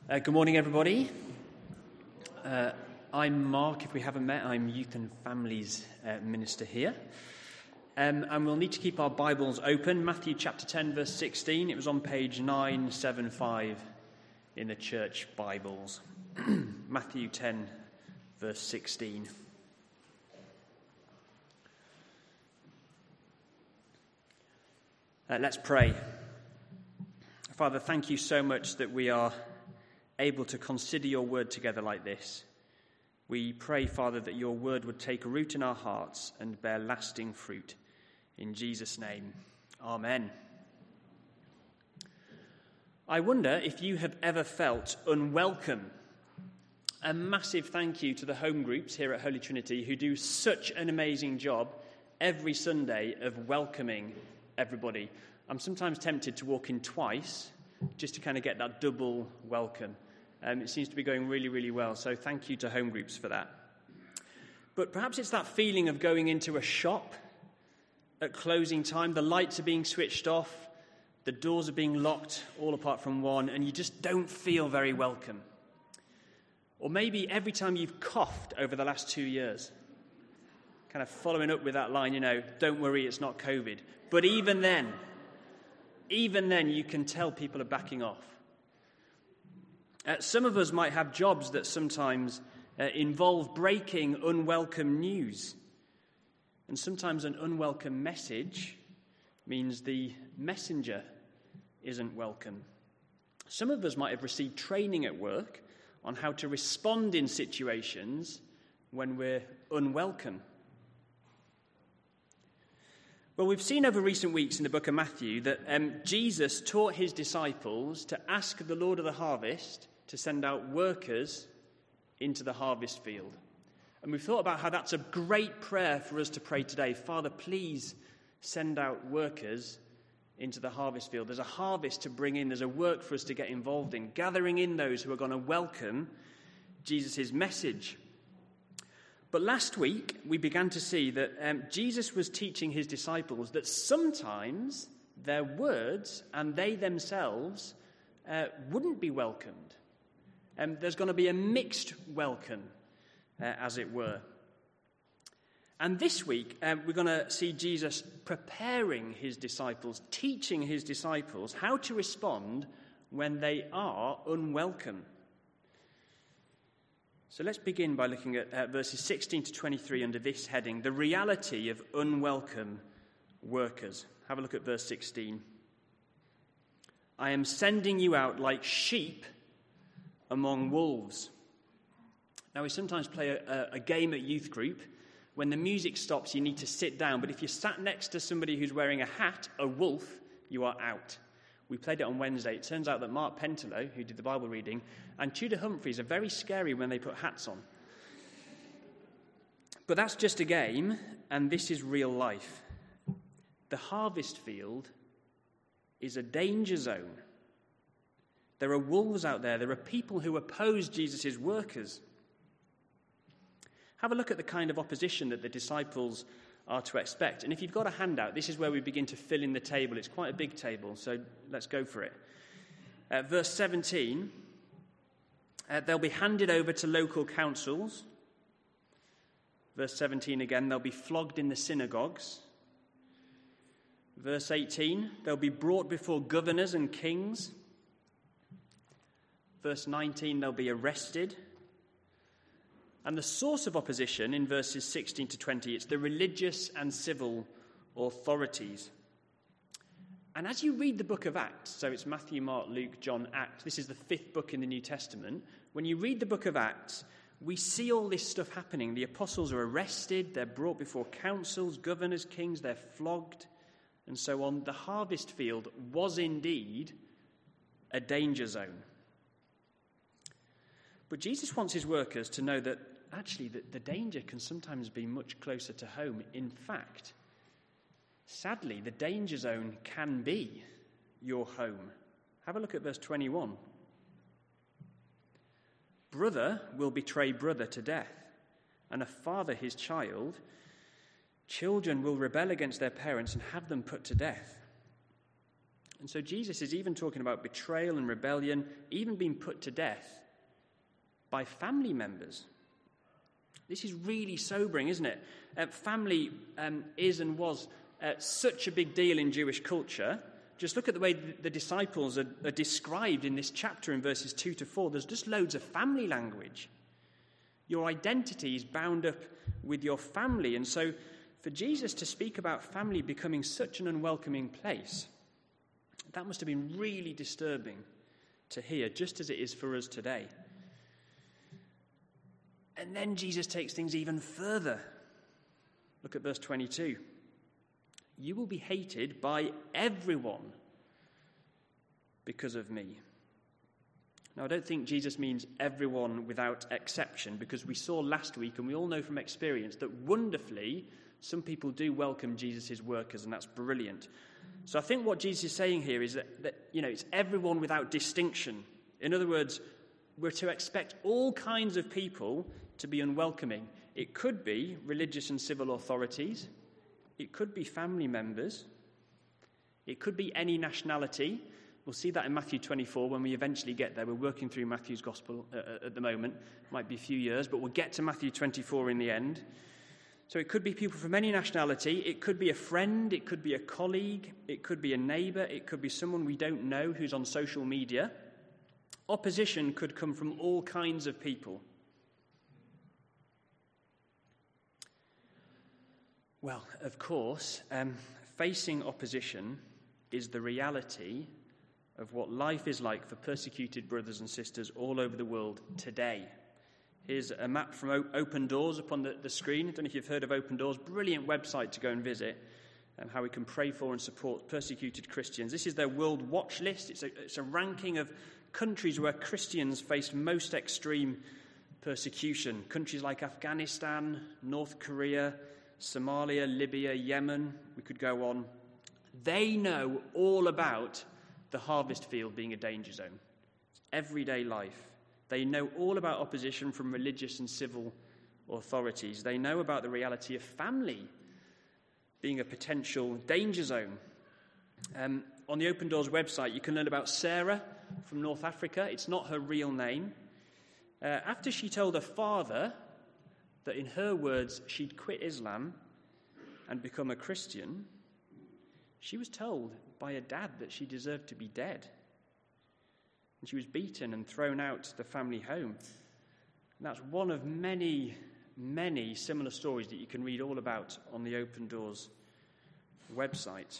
Good morning, everybody. I'm Mark. If we haven't met, I'm Youth and Families Minister here. And we'll need to keep our Bibles open. Matthew chapter 10, verse 16. It was on page 975 in the church Bibles. Matthew 10, verse 16. Let's pray. Father, thank you so much that we are able to consider your word together like this. We pray, Father, that your word would take root in our hearts and bear lasting fruit. In Jesus' name, amen. I wonder if you have ever felt unwelcome. A massive thank you to the home groups here at Holy Trinity who do such an amazing job every Sunday of welcoming everybody. I'm sometimes tempted to walk in twice just to kind of get that double welcome. It seems to be going really, really well, so thank you to home groups for that. But perhaps it's that feeling of going into a shop at closing time, the lights are being switched off, the doors are being locked, all apart from one, and you just don't feel very welcome. Or maybe every time you've coughed over the last 2 years, kind of following up with that line, don't worry, it's not COVID. But even then you can tell people are backing off. Some of us might have jobs that sometimes involve breaking unwelcome news. And sometimes an unwelcome message means the messenger isn't welcome. Some of us might have received training at work on how to respond in situations when we're unwelcome. Well, we've seen over recent weeks in the book of Matthew that Jesus taught his disciples to ask the Lord of the harvest to send out workers into the harvest field. And we've thought about how that's a great prayer for us to pray today. Father, please send out workers into the harvest field. There's a harvest to bring in. There's a work for us to get involved in, gathering in those who are going to welcome Jesus' message. But last week, we began to see that Jesus was teaching his disciples that sometimes their words and they themselves wouldn't be welcomed. There's going to be a mixed welcome, as it were. And this week, we're going to see Jesus preparing his disciples, teaching his disciples how to respond when they are unwelcome. So let's begin by looking at verses 16 to 23 under this heading, the reality of unwelcome workers. Have a look at verse 16. I am sending you out like sheep among wolves. Now, we sometimes play a game at youth group. When the music stops, you need to sit down. But if you're sat next to somebody who's wearing a hat, a wolf, you are out. We played it on Wednesday. It turns out that Mark Pentelow, who did the Bible reading, and Tudor Humphreys are very scary when they put hats on. But that's just a game, and this is real life. The harvest field is a danger zone. There are wolves out there. There are people who oppose Jesus' workers. Have a look at the kind of opposition that the disciples are to expect. And if you've got a handout, this is where we begin to fill in the table. It's quite a big table, so let's go for it. Verse 17, they'll be handed over to local councils. Verse 17 again, they'll be flogged in the synagogues. Verse 18, they'll be brought before governors and kings. Verse 19, they'll be arrested. And the source of opposition in verses 16 to 20, it's the religious and civil authorities. And as you read the book of Acts, so it's Matthew, Mark, Luke, John, Acts, this is the fifth book in the New Testament. When you read the book of Acts, we see all this stuff happening. The apostles are arrested, they're brought before councils, governors, kings, they're flogged, and so on. The harvest field was indeed a danger zone. But Jesus wants his workers to know that actually the danger can sometimes be much closer to home. In fact, sadly, the danger zone can be your home. Have a look at verse 21. Brother will betray brother to death, and a father his child. Children will rebel against their parents and have them put to death. And so Jesus is even talking about betrayal and rebellion, even being put to death by family members. This is really sobering, isn't it? Family is and was such a big deal in Jewish culture. Just look at the way the disciples are described in this chapter in verses 2 to 4. There's just loads of family language. Your identity is bound up with your family. And so for Jesus to speak about family becoming such an unwelcoming place, that must have been really disturbing to hear, just as it is for us today. And then Jesus takes things even further. Look at verse 22. You will be hated by everyone because of me. Now, I don't think Jesus means everyone without exception, because we saw last week, and we all know from experience, that wonderfully, some people do welcome Jesus' workers, and that's brilliant. So I think what Jesus is saying here is that it's everyone without distinction. In other words, we're to expect all kinds of people to be unwelcoming. It could be religious and civil authorities. It could be family members. It could be any nationality. We'll see that in Matthew 24 when we eventually get there. We're working through Matthew's Gospel at the moment. Might be a few years, but we'll get to Matthew 24 in the end. So it could be people from any nationality. It could be a friend. It could be a colleague. It could be a neighbour. It could be someone we don't know who's on social media. Opposition could come from all kinds of people. Well, of course, facing opposition is the reality of what life is like for persecuted brothers and sisters all over the world today. Here's a map from Open Doors up on the screen. I don't know if you've heard of Open Doors. Brilliant website to go and visit, and how we can pray for and support persecuted Christians. This is their World Watch List. It's a ranking of countries where Christians face most extreme persecution. Countries like Afghanistan, North Korea, Somalia, Libya, Yemen, we could go on. They know all about the harvest field being a danger zone. It's everyday life. They know all about opposition from religious and civil authorities. They know about the reality of family being a potential danger zone. On the Open Doors website, you can learn about Sarah from North Africa. It's not her real name. After she told her father that, in her words, she'd quit Islam and become a Christian, she was told by her dad that she deserved to be dead. And she was beaten and thrown out the family home. And that's one of many, many similar stories that you can read all about on the Open Doors website.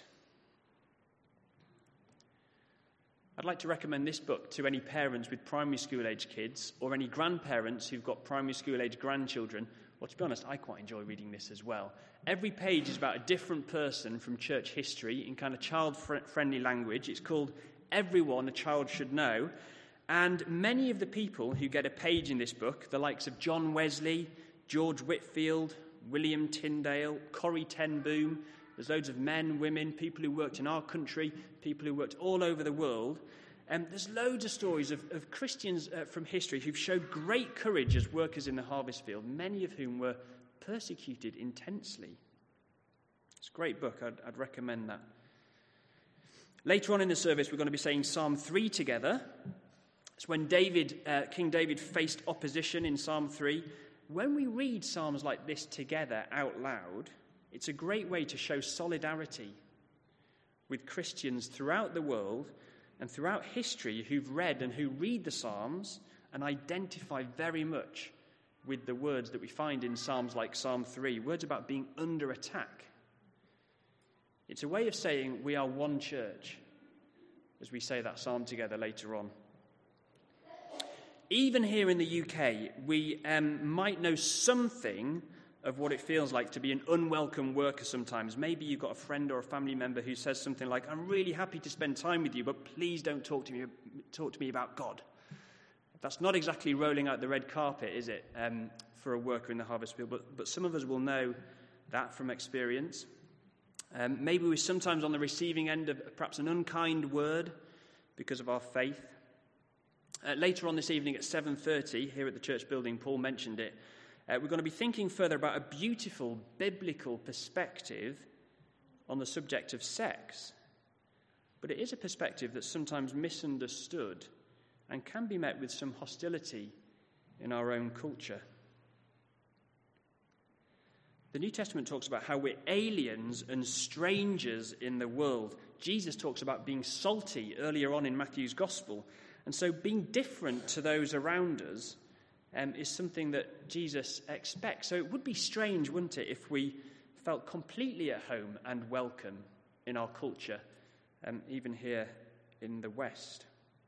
I'd like to recommend this book to any parents with primary school-age kids, or any grandparents who've got primary school-age grandchildren. Well, to be honest, I quite enjoy reading this as well. Every page is about a different person from church history in kind of child-friendly language. It's called Everyone a Child Should Know. And many of the people who get a page in this book, the likes of John Wesley, George Whitefield, William Tyndale, Corrie ten Boom, there's loads of men, women, people who worked in our country, people who worked all over the world. There's loads of stories of Christians from history who've showed great courage as workers in the harvest field, many of whom were persecuted intensely. It's a great book. I'd recommend that. Later on in the service, we're going to be saying Psalm 3 together. It's when King David faced opposition in Psalm 3. When we read psalms like this together out loud, it's a great way to show solidarity with Christians throughout the world and throughout history who've read and who read the Psalms and identify very much with the words that we find in Psalms like Psalm 3, words about being under attack. It's a way of saying we are one church as we say that psalm together later on. Even here in the UK, we might know something of what it feels like to be an unwelcome worker sometimes. Maybe you've got a friend or a family member who says something like, I'm really happy to spend time with you, but please don't talk to me about God. That's not exactly rolling out the red carpet, is it, for a worker in the harvest field? But some of us will know that from experience. Maybe we're sometimes on the receiving end of perhaps an unkind word because of our faith. Later on this evening at 7:30, here at the church building, Paul mentioned it, we're going to be thinking further about a beautiful biblical perspective on the subject of sex. but it is a perspective that's sometimes misunderstood and can be met with some hostility in our own culture. The New Testament talks about how we're aliens and strangers in the world. Jesus talks about being salty earlier on in Matthew's Gospel. And so being different to those around us is something that Jesus expects. So it would be strange, wouldn't it, if we felt completely at home and welcome in our culture, even here in the West.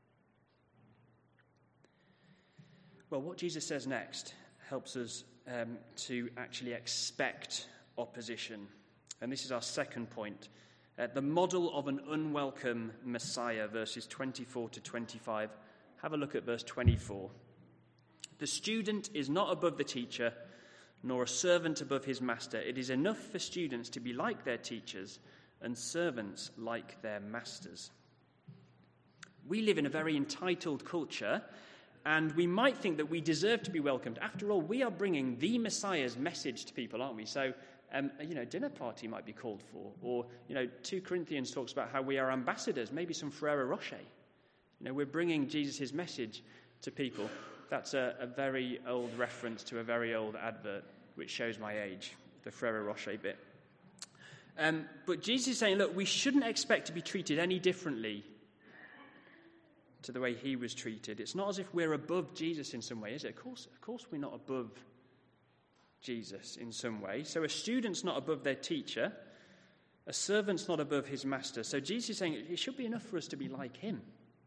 Well, what Jesus says next helps us to actually expect opposition. And this is our second point. The model of an unwelcome Messiah, verses 24 to 25. Have a look at verse 24. The student is not above the teacher, nor a servant above his master. It is enough for students to be like their teachers and servants like their masters. We live in a very entitled culture, and we might think that we deserve to be welcomed. After all, we are bringing the Messiah's message to people, aren't we? So, dinner party might be called for. Or, 2 Corinthians talks about how we are ambassadors, maybe some Ferrero Rocher. We're bringing Jesus' message to people. That's a very old reference to a very old advert, which shows my age, the Ferrero Rocher bit. But Jesus is saying, look, we shouldn't expect to be treated any differently to the way he was treated. It's not as if we're above Jesus in some way, is it? Of course we're not above Jesus in some way. So a student's not above their teacher. A servant's not above his master. So Jesus is saying it should be enough for us to be like him.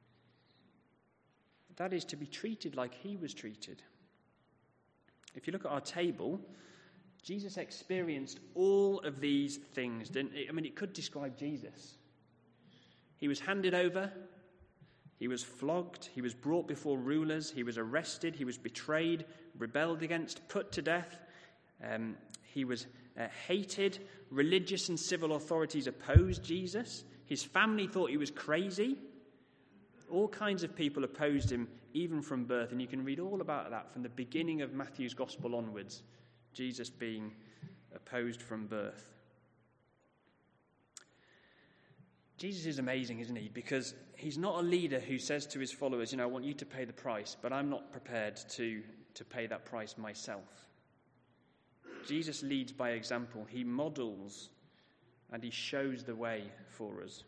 That is, to be treated like he was treated. If you look at our table, Jesus experienced all of these things, didn't he? I mean, it could describe Jesus. He was handed over. He was flogged, he was brought before rulers, he was arrested, he was betrayed, rebelled against, put to death. He was hated. Religious and civil authorities opposed Jesus. His family thought he was crazy. All kinds of people opposed him, even from birth. And you can read all about that from the beginning of Matthew's Gospel onwards, Jesus being opposed from birth. Jesus is amazing, isn't he? Because he's not a leader who says to his followers, I want you to pay the price, but I'm not prepared to pay that price myself. Jesus leads by example. He models and he shows the way for us.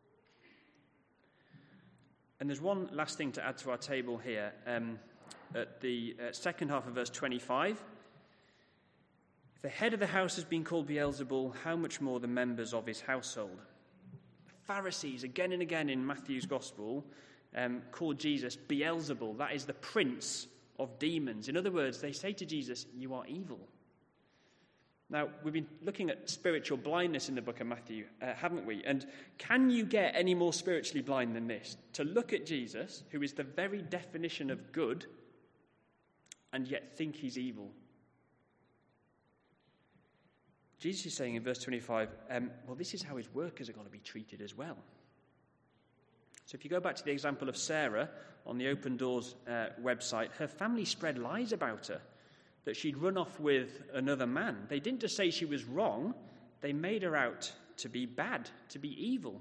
And there's one last thing to add to our table here. At the second half of verse 25, if the head of the house has been called Beelzebul, how much more the members of his household? Pharisees, again and again in Matthew's Gospel, called Jesus Beelzebul. That is the prince of demons. In other words, they say to Jesus, you are evil. Now, we've been looking at spiritual blindness in the book of Matthew, haven't we? And can you get any more spiritually blind than this? To look at Jesus, who is the very definition of good, and yet think he's evil. Jesus is saying in verse 25, this is how his workers are going to be treated as well. So if you go back to the example of Sarah on the Open Doors website, her family spread lies about her, that she'd run off with another man. They didn't just say she was wrong, they made her out to be bad, to be evil.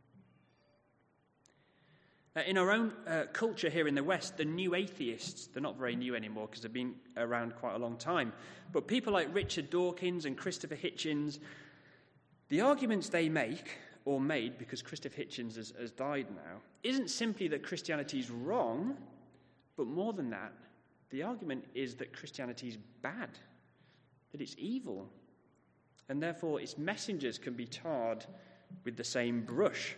In our own culture here in the West, the new atheists, they're not very new anymore because they've been around quite a long time, but people like Richard Dawkins and Christopher Hitchens, the arguments they make, or made because Christopher Hitchens has died now, isn't simply that Christianity is wrong, but more than that, the argument is that Christianity is bad, that it's evil, and therefore its messengers can be tarred with the same brush.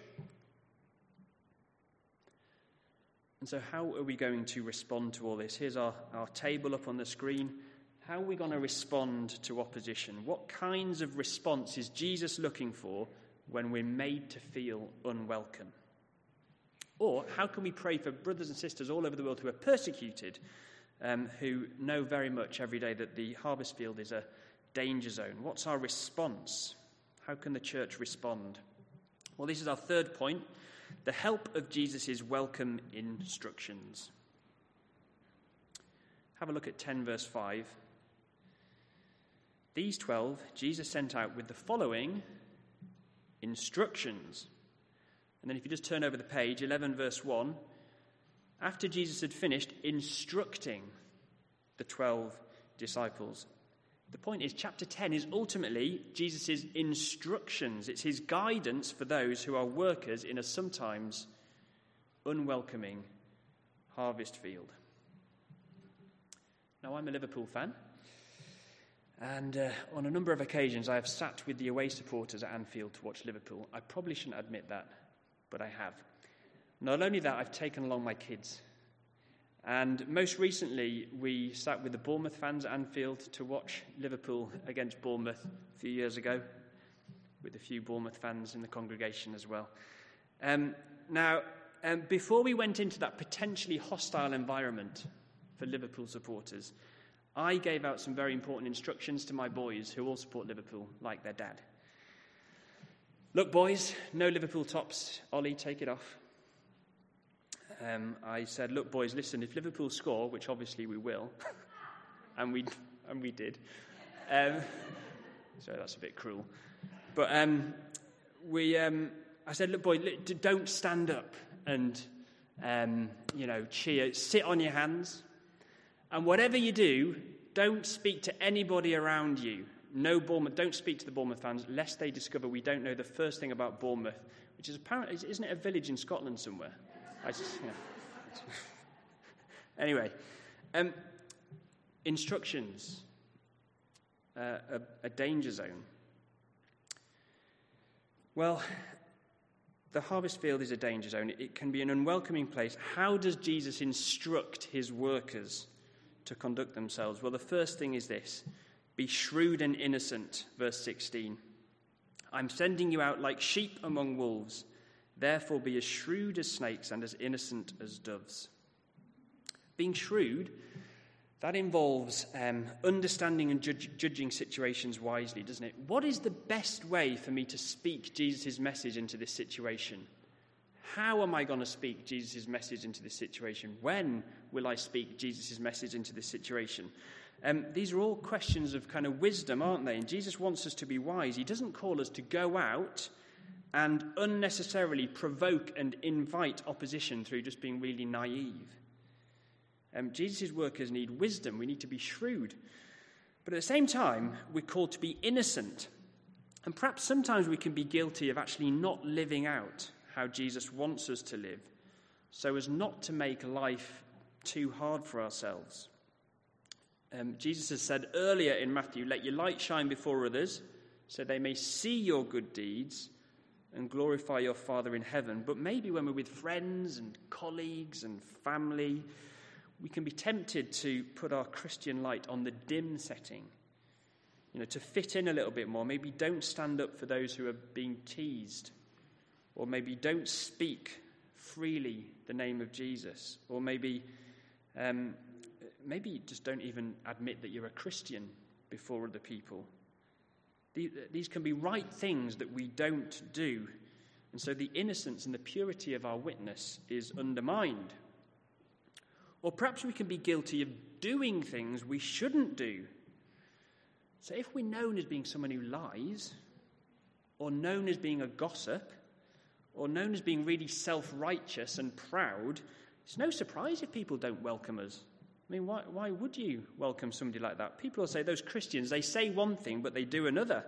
And so how are we going to respond to all this? Here's our table up on the screen. How are we going to respond to opposition? What kinds of response is Jesus looking for when we're made to feel unwelcome? Or how can we pray for brothers and sisters all over the world who are persecuted, who know very much every day that the harvest field is a danger zone? What's our response? How can the church respond? Well, this is our third point. The help of Jesus' welcome instructions. Have a look at 10 verse 5. These 12 Jesus sent out with the following instructions. And then if you just turn over the page, 11 verse 1, after Jesus had finished instructing the 12 disciples. The point is, chapter 10 is ultimately Jesus' instructions. It's his guidance for those who are workers in a sometimes unwelcoming harvest field. Now, I'm a Liverpool fan, and on a number of occasions I have sat with the away supporters at Anfield to watch Liverpool. I probably shouldn't admit that, but I have. Not only that, I've taken along my kids. And most recently, we sat with the Bournemouth fans at Anfield to watch Liverpool against Bournemouth a few years ago, with a few Bournemouth fans in the congregation as well. Before we went into that potentially hostile environment for Liverpool supporters, I gave out some very important instructions to my boys, who all support Liverpool, like their dad. Look, boys, no Liverpool tops. Ollie, take it off. I said, look, boys, listen, if Liverpool score, which obviously we will, and we did. So that's a bit cruel. But I said, look, boys, don't stand up and, cheer. Sit on your hands. And whatever you do, don't speak to anybody around you. No Bournemouth. Don't speak to the Bournemouth fans, lest they discover we don't know the first thing about Bournemouth, which is apparently, isn't it a village in Scotland somewhere? Anyway, instructions, a danger zone. Well, the harvest field is a danger zone. It can be an unwelcoming place. How does Jesus instruct his workers to conduct themselves? Well, the first thing is this: be shrewd and innocent, verse 16. I'm sending you out like sheep among wolves. Therefore, be as shrewd as snakes and as innocent as doves. Being shrewd, that involves understanding and judging situations wisely, doesn't it? What is the best way for me to speak Jesus' message into this situation? How am I going to speak Jesus' message into this situation? When will I speak Jesus' message into this situation? These are all questions of kind of wisdom, aren't they? And Jesus wants us to be wise. He doesn't call us to go out and unnecessarily provoke and invite opposition through just being really naive. Jesus' workers need wisdom. We need to be shrewd. But at the same time, we're called to be innocent. And perhaps sometimes we can be guilty of actually not living out how Jesus wants us to live, so as not to make life too hard for ourselves. Jesus has said earlier in Matthew, let your light shine before others, so they may see your good deeds and glorify your Father in heaven. But maybe when we're with friends and colleagues and family, we can be tempted to put our Christian light on the dim setting, to fit in a little bit more. Maybe don't stand up for those who are being teased, or maybe don't speak freely the name of Jesus, or maybe just don't even admit that you're a Christian before other people. These can be right things that we don't do, and so the innocence and the purity of our witness is undermined. Or perhaps we can be guilty of doing things we shouldn't do. So if we're known as being someone who lies, or known as being a gossip, or known as being really self-righteous and proud, it's no surprise if people don't welcome us. I mean, why would you welcome somebody like that? People will say, those Christians, they say one thing, but they do another.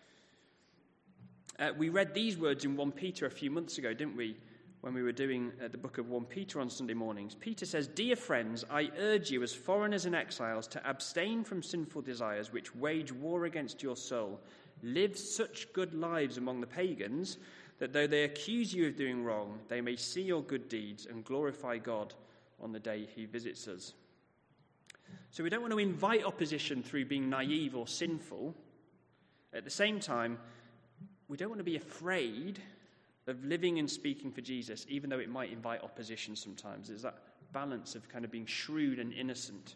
We read these words in 1 Peter a few months ago, didn't we, when we were doing the book of 1 Peter on Sunday mornings. Peter says, dear friends, I urge you as foreigners and exiles to abstain from sinful desires which wage war against your soul. Live such good lives among the pagans that though they accuse you of doing wrong, they may see your good deeds and glorify God on the day he visits us. So we don't want to invite opposition through being naive or sinful. At the same time, we don't want to be afraid of living and speaking for Jesus, even though it might invite opposition sometimes. There's that balance of kind of being shrewd and innocent.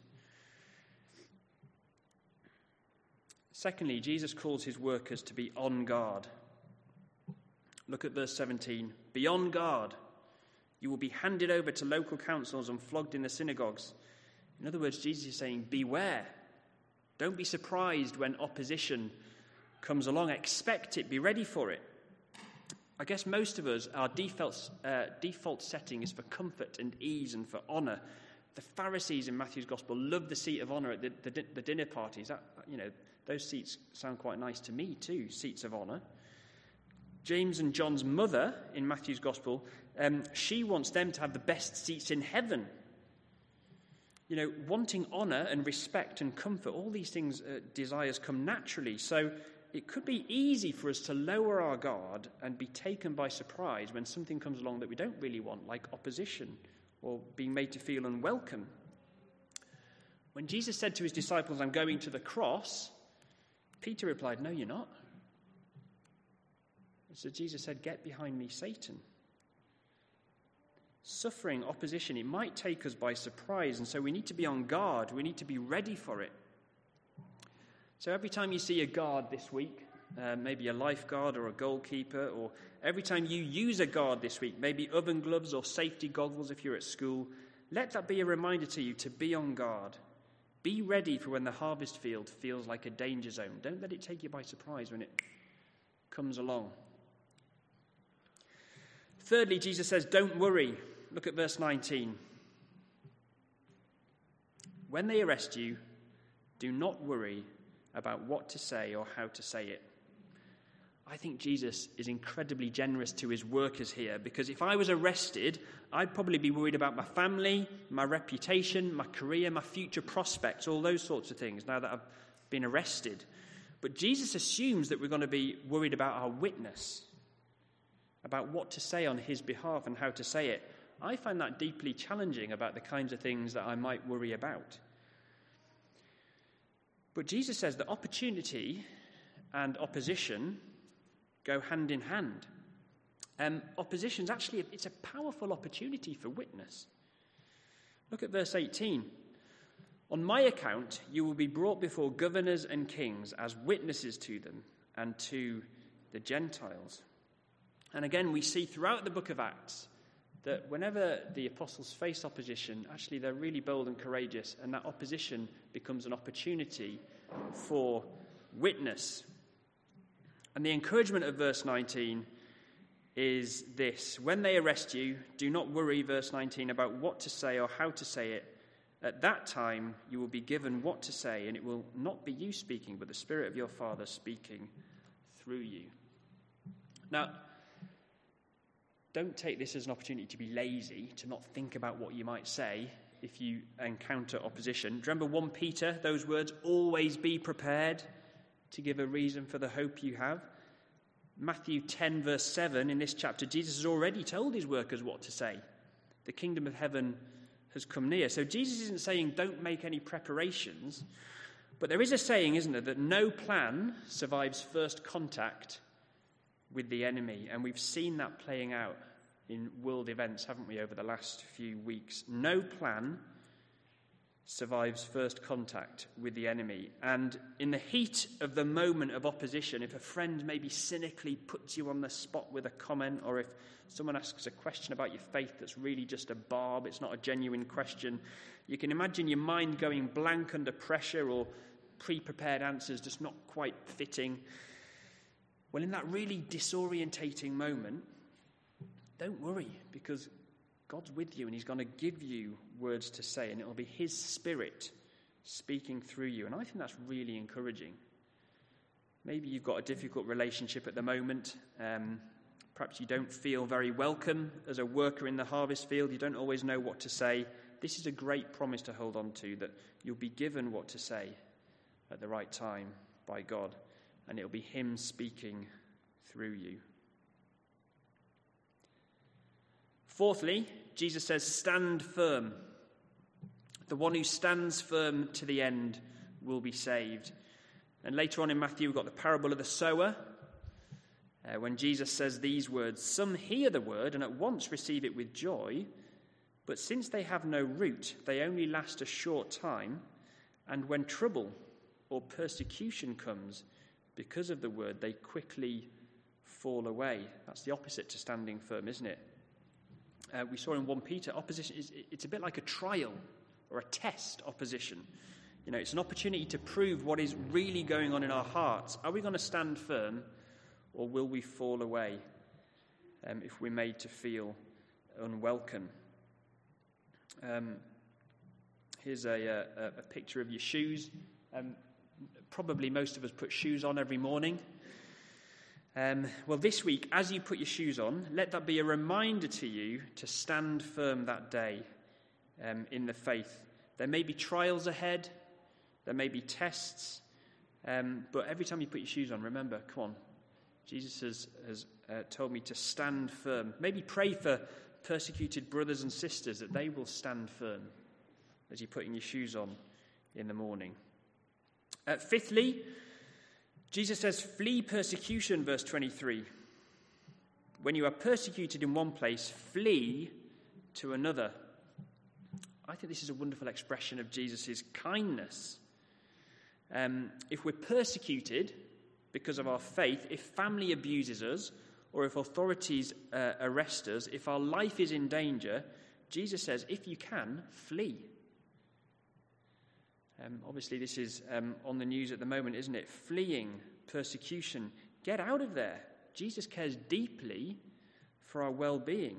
Secondly, Jesus calls his workers to be on guard. Look at verse 17. Be on guard. You will be handed over to local councils and flogged in the synagogues. In other words, Jesus is saying, beware. Don't be surprised when opposition comes along. Expect it. Be ready for it. I guess most of us, our default setting is for comfort and ease and for honour. The Pharisees in Matthew's Gospel loved the seat of honour at the dinner parties. Those seats sound quite nice to me too, seats of honour. James and John's mother in Matthew's Gospel, she wants them to have the best seats in heaven. Wanting honour and respect and comfort, all these things, desires come naturally. So it could be easy for us to lower our guard and be taken by surprise when something comes along that we don't really want, like opposition or being made to feel unwelcome. When Jesus said to his disciples, "I'm going to the cross," Peter replied, "No, you're not." So Jesus said, "Get behind me, Satan." Suffering, opposition, it might take us by surprise, and so we need to be on guard. We need to be ready for it. So every time you see a guard this week, maybe a lifeguard or a goalkeeper, or every time you use a guard this week, maybe oven gloves or safety goggles if you're at school, let that be a reminder to you to be on guard. Be ready for when the harvest field feels like a danger zone. Don't let it take you by surprise when it comes along. Thirdly, Jesus says, don't worry. Look at verse 19. When they arrest you, do not worry about what to say or how to say it. I think Jesus is incredibly generous to his workers here, because if I was arrested, I'd probably be worried about my family, my reputation, my career, my future prospects, all those sorts of things now that I've been arrested. But Jesus assumes that we're going to be worried about our witness, about what to say on his behalf and how to say it. I find that deeply challenging about the kinds of things that I might worry about. But Jesus says that opportunity and opposition go hand in hand. Opposition's actually, it's a powerful opportunity for witness. Look at verse 18. On my account, you will be brought before governors and kings as witnesses to them and to the Gentiles. And again, we see throughout the book of Acts that whenever the apostles face opposition, actually they're really bold and courageous, and that opposition becomes an opportunity for witness. And the encouragement of verse 19 is this: when they arrest you, do not worry, verse 19, about what to say or how to say it. At that time you will be given what to say, and it will not be you speaking, but the Spirit of your Father speaking through you. Now, don't take this as an opportunity to be lazy, to not think about what you might say if you encounter opposition. Do you remember 1 Peter, those words, always be prepared to give a reason for the hope you have? Matthew 10 verse 7, in this chapter, Jesus has already told his workers what to say. The kingdom of heaven has come near. So Jesus isn't saying don't make any preparations, but there is a saying, isn't there, that no plan survives first contact with the enemy. And we've seen that playing out in world events, haven't we, over the last few weeks. No plan survives first contact with the enemy. And in the heat of the moment of opposition, if a friend maybe cynically puts you on the spot with a comment, or if someone asks a question about your faith that's really just a barb, it's not a genuine question, you can imagine your mind going blank under pressure, or pre-prepared answers just not quite fitting. Well, in that really disorientating moment, don't worry, because God's with you and he's going to give you words to say, and it'll be his Spirit speaking through you. And I think that's really encouraging. Maybe you've got a difficult relationship at the moment. Perhaps you don't feel very welcome as a worker in the harvest field. You don't always know what to say. This is a great promise to hold on to, that you'll be given what to say at the right time by God. And it'll be him speaking through you. Fourthly, Jesus says, stand firm. The one who stands firm to the end will be saved. And later on in Matthew, we've got the parable of the sower, when Jesus says these words: some hear the word and at once receive it with joy, but since they have no root, they only last a short time, and when trouble or persecution comes because of the word, they quickly fall away. That's the opposite to standing firm, isn't it? We saw in 1 Peter, opposition it's a bit like a trial or a test opposition. You know, it's an opportunity to prove what is really going on in our hearts. Are we going to stand firm, or will we fall away? if we're made to feel unwelcome. Here's a picture of your shoes. Probably most of us put shoes on every morning. Well, this week, as you put your shoes on, let that be a reminder to you to stand firm that day in the faith. There may be trials ahead, there may be tests, but every time you put your shoes on, remember, come on, Jesus has told me to stand firm. Maybe pray for persecuted brothers and sisters that they will stand firm as you're putting your shoes on in the morning. Fifthly, Jesus says, flee persecution, verse 23. When you are persecuted in one place, flee to another. I think this is a wonderful expression of Jesus' kindness. If we're persecuted because of our faith, if family abuses us, or if authorities arrest us, if our life is in danger, Jesus says, if you can, flee. Obviously, this is on the news at the moment, isn't it? Fleeing persecution. Get out of there. Jesus cares deeply for our well-being.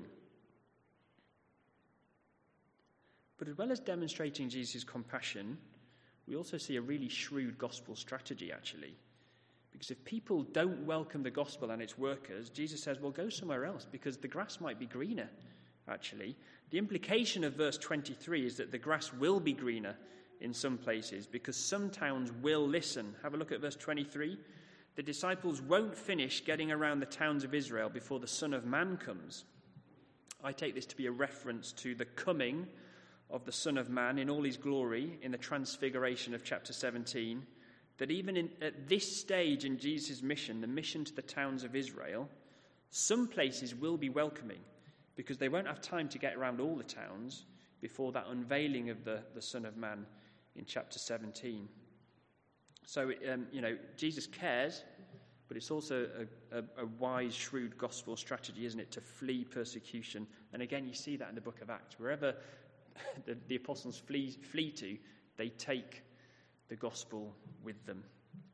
But as well as demonstrating Jesus' compassion, we also see a really shrewd gospel strategy, actually. Because if people don't welcome the gospel and its workers, Jesus says, well, go somewhere else, because the grass might be greener, actually. The implication of verse 23 is that the grass will be greener in some places, because some towns will listen. Have a look at verse 23. The disciples won't finish getting around the towns of Israel before the Son of Man comes. I take this to be a reference to the coming of the Son of Man in all his glory in the transfiguration of chapter 17, that even at this stage in Jesus' mission, the mission to the towns of Israel, some places will be welcoming, because they won't have time to get around all the towns before that unveiling of the Son of Man in chapter 17. So, Jesus cares, but it's also a wise, shrewd gospel strategy, isn't it, to flee persecution. And again, you see that in the book of Acts. Wherever the apostles flee to, they take the gospel with them.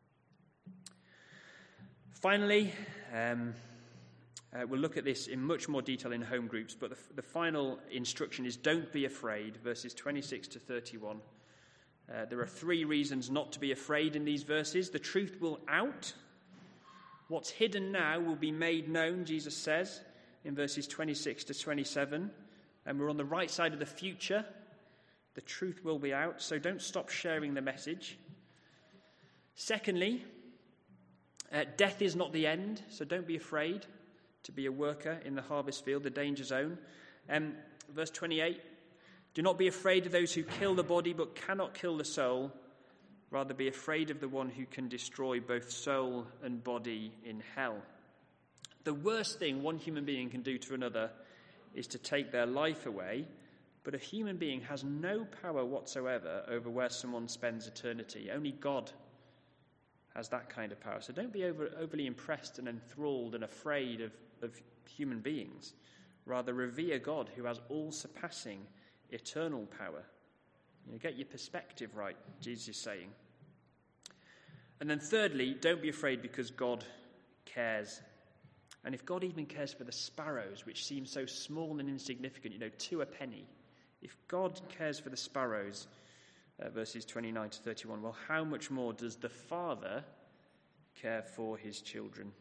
Finally, we'll look at this in much more detail in home groups, but the final instruction is don't be afraid, verses 26 to 31. There are 3 reasons not to be afraid in these verses. The truth will out. What's hidden now will be made known, Jesus says, in verses 26 to 27. And we're on the right side of the future. The truth will be out, so don't stop sharing the message. Secondly, death is not the end, so don't be afraid to be a worker in the harvest field, the danger zone. Verse 28, do not be afraid of those who kill the body but cannot kill the soul. Rather be afraid of the one who can destroy both soul and body in hell. The worst thing one human being can do to another is to take their life away, but a human being has no power whatsoever over where someone spends eternity. Only God has that kind of power. So don't be overly impressed and enthralled and afraid of human beings. Rather, revere God who has all-surpassing eternal power. Get your perspective right, Jesus is saying. And then thirdly, don't be afraid because God cares. And if God even cares for the sparrows, which seem so small and insignificant, 2 a penny, if God cares for the sparrows, verses 29 to 31, well, how much more does the Father care for his children?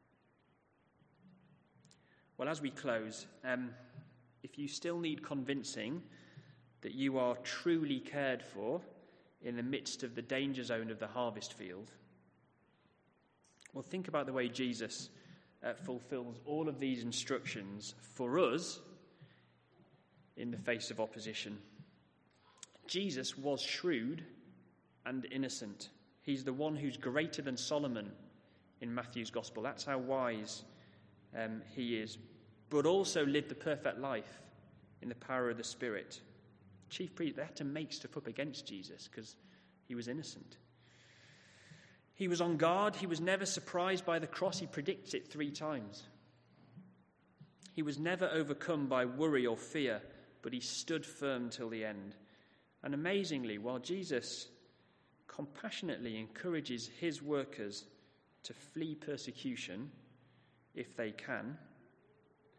Well, as we close, if you still need convincing that you are truly cared for in the midst of the danger zone of the harvest field, well, think about the way Jesus fulfills all of these instructions for us in the face of opposition. Jesus was shrewd and innocent. He's the one who's greater than Solomon in Matthew's gospel. That's how wise he is. But also lived the perfect life in the power of the Spirit. Chief priests, they had to make stuff up against Jesus because he was innocent. He was on guard. He was never surprised by the cross. He predicts it 3 times. He was never overcome by worry or fear, but he stood firm till the end. And amazingly, while Jesus compassionately encourages his workers to flee persecution, if they can,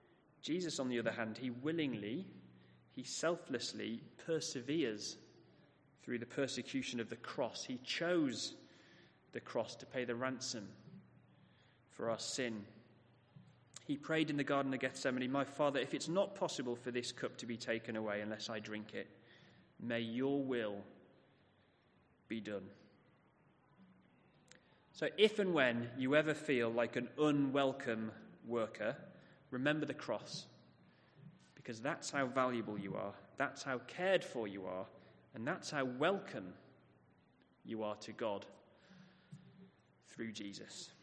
Jesus, on the other hand, he selflessly perseveres through the persecution of the cross. He chose the cross to pay the ransom for our sin. He prayed in the Garden of Gethsemane, "My Father, if it's not possible for this cup to be taken away unless I drink it, may your will be done." So if and when you ever feel like an unwelcome worker, remember the cross, because that's how valuable you are, that's how cared for you are, and that's how welcome you are to God through Jesus.